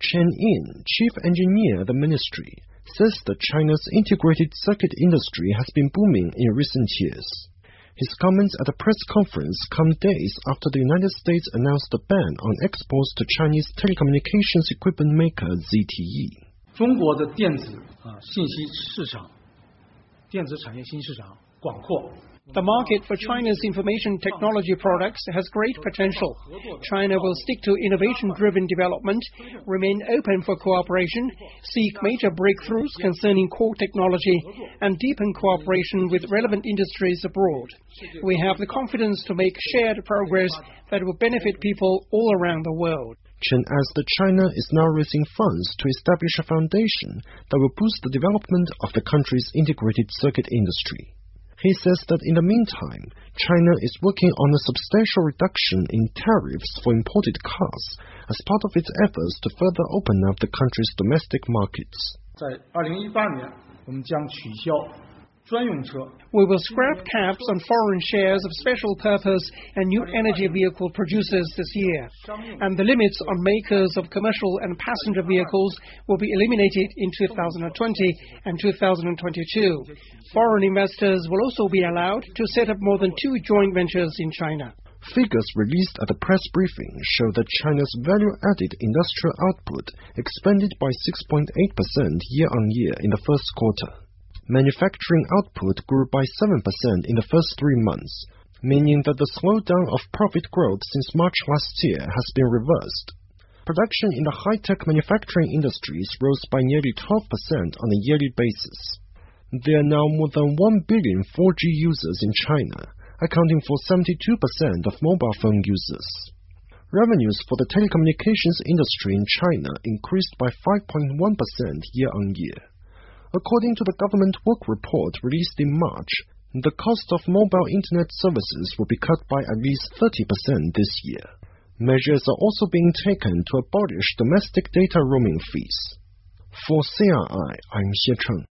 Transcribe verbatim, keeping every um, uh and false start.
Chen Yin, chief engineer at the ministry, says that China's integrated circuit industry has been booming in recent years. His comments at a press conference come days after the United States announced a ban on exports to Chinese telecommunications equipment maker Z T E. 中国的电子啊信息市场，电子产业新市场广阔。 The market for China's information technology products has great potential. China will stick to innovation-driven development, remain open for cooperation, seek major breakthroughs concerning core technology, and deepen cooperation with relevant industries abroad. We have the confidence to make shared progress that will benefit people all around the world. Chen adds that China is now raising funds to establish a foundation that will boost the development of the country's integrated circuit industry. He says that in the meantime, China is working on a substantial reduction in tariffs for imported cars as part of its efforts to further open up the country's domestic markets. 在二零一八年，我们将取消专用车。 We will scrap caps on foreign shares of special purpose and new energy vehicle producers this year, and the limits on makers of commercial and passenger vehicles will be eliminated in two thousand twenty and two thousand twenty-two. Foreign investors will also be allowed to set up more than two joint ventures in China. Figures released at the press briefing show that China's value-added industrial output expanded by six point eight percent year-on-year in the first quarter. Manufacturing output grew by seven percent in the first three months, meaning that the slowdown of profit growth since March last year has been reversed. Production in the high-tech manufacturing industries rose by nearly twelve percent on a yearly basis. There are now more than one billion four G users in China, accounting for seventy-two percent of mobile phone users. Revenues for the telecommunications industry in China increased by five point one percent year-on-year. According to the government work report released in March, the cost of mobile internet services will be cut by at least thirty percent this year. Measures are also being taken to abolish domestic data roaming fees. For C R I, I'm Xie Cheng.